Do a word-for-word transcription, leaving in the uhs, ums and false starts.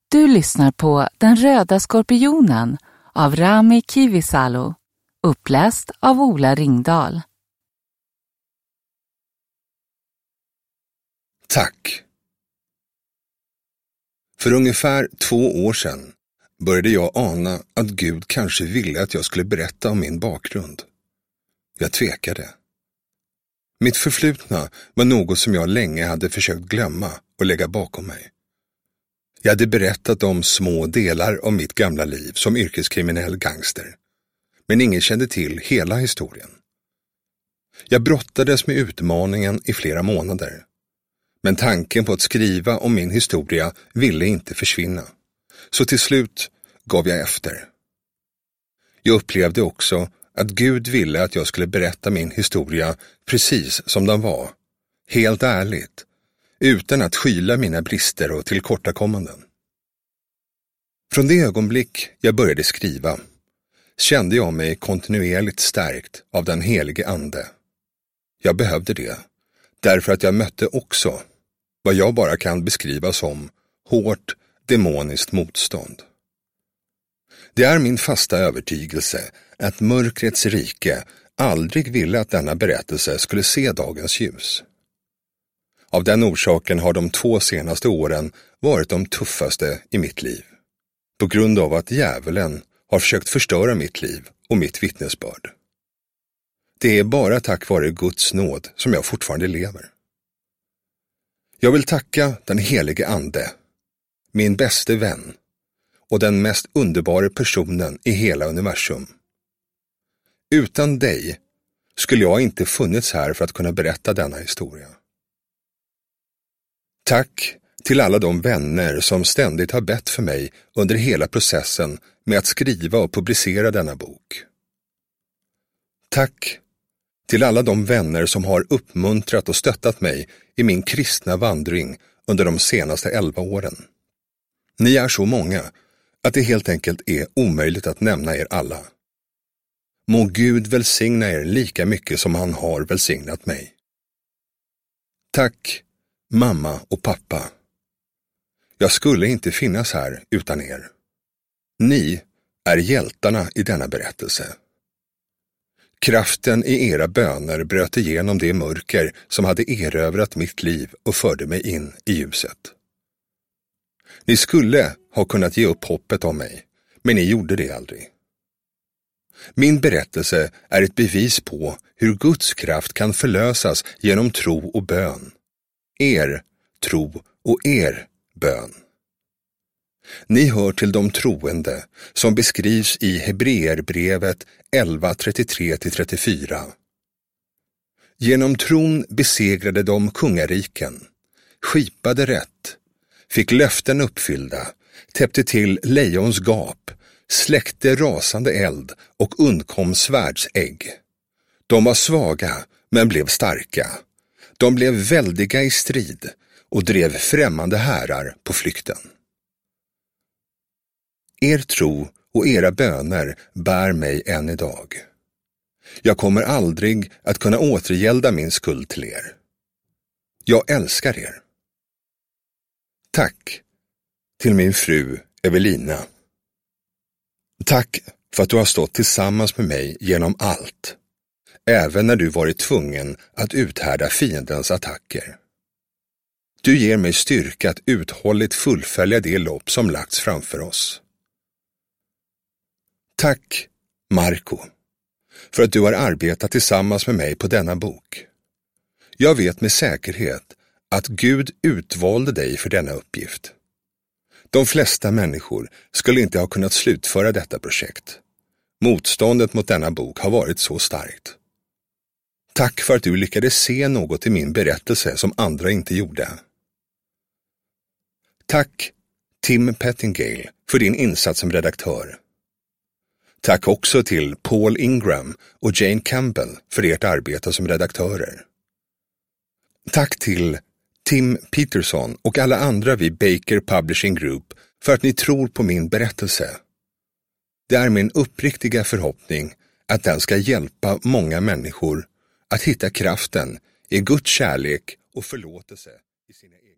Du lyssnar på Den röda skorpionen av Rami Kivisalo, uppläst av Ola Ringdahl. Tack. För ungefär två år sedan började jag ana att Gud kanske ville att jag skulle berätta om min bakgrund. Jag tvekade. Mitt förflutna var något som jag länge hade försökt glömma och lägga bakom mig. Jag hade berättat om små delar av mitt gamla liv som yrkeskriminell gangster, men ingen kände till hela historien. Jag brottades med utmaningen i flera månader, men tanken på att skriva om min historia ville inte försvinna, så till slut gav jag efter. Jag upplevde också att Gud ville att jag skulle berätta min historia precis som den var, helt ärligt, utan att skyla mina brister och tillkortakommanden. Från det ögonblick jag började skriva kände jag mig kontinuerligt stärkt av den helige ande. Jag behövde det, därför att jag mötte också vad jag bara kan beskriva som hårt demoniskt motstånd. Det är min fasta övertygelse att mörkrets rike aldrig ville att denna berättelse skulle se dagens ljus. Av den orsaken har de två senaste åren varit de tuffaste i mitt liv, på grund av att djävulen har försökt förstöra mitt liv och mitt vittnesbörd. Det är bara tack vare Guds nåd som jag fortfarande lever. Jag vill tacka den helige ande, min bäste vän och den mest underbara personen i hela universum. Utan dig skulle jag inte funnits här för att kunna berätta denna historia. Tack till alla de vänner som ständigt har bett för mig under hela processen med att skriva och publicera denna bok. Tack till alla de vänner som har uppmuntrat och stöttat mig i min kristna vandring under de senaste elva åren. Ni är så många att det helt enkelt är omöjligt att nämna er alla. Må Gud välsigna er lika mycket som han har välsignat mig. Tack, mamma och pappa. Jag skulle inte finnas här utan er. Ni är hjältarna i denna berättelse. Kraften i era böner bröt igenom det mörker som hade erövrat mitt liv och förde mig in i ljuset. Ni skulle ha kunnat ge upp hoppet om mig, men ni gjorde det aldrig. Min berättelse är ett bevis på hur Guds kraft kan förlösas genom tro och bön. Er tro och er bön. Ni hör till de troende som beskrivs i Hebreerbrevet elva trettiotre till trettiofyra. Genom tron besegrade de kungariken, skipade rätt, fick löften uppfyllda, täppte till lejons gap, släckte rasande eld och undkom svärdsägg. De var svaga men blev starka. De blev väldiga i strid och drev främmande härar på flykten. Er tro och era böner bär mig än idag. Jag kommer aldrig att kunna återgälda min skuld till er. Jag älskar er. Tack till min fru Evelina. Tack för att du har stått tillsammans med mig genom allt, även när du varit tvungen att uthärda fiendens attacker. Du ger mig styrka att uthålligt fullfölja det lopp som lagts framför oss. Tack, Marco, för att du har arbetat tillsammans med mig på denna bok. Jag vet med säkerhet att Gud utvalde dig för denna uppgift. De flesta människor skulle inte ha kunnat slutföra detta projekt. Motståndet mot denna bok har varit så starkt. Tack för att du lyckades se något i min berättelse som andra inte gjorde. Tack, Tim Pettingale, för din insats som redaktör. Tack också till Paul Ingram och Jane Campbell för ert arbete som redaktörer. Tack till Tim Peterson och alla andra vid Baker Publishing Group för att ni tror på min berättelse. Det är min uppriktiga förhoppning att den ska hjälpa många människor att hitta kraften i Guds kärlek och förlåtelse i sina egna